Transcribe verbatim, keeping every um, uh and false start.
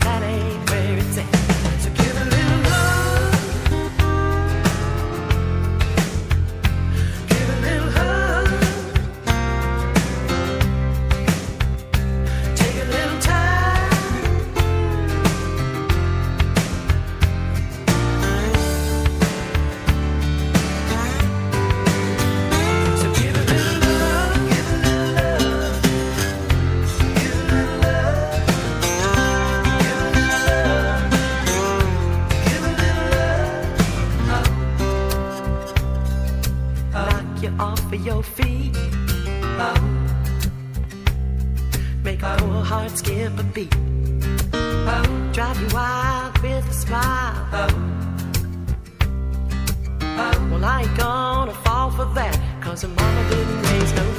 that ain't where it's at. So give a little love, give a little hug, take a little time. So give a little love, give a little love, give a little love, give a little love, give a little love. Oh. Knock you off of your feet. Oh. Make a whole heart skip a beat. Oh. Drive you wild with a smile. Oh. Oh. Well, I ain't gonna fall for that, 'cause her mama didn't raise no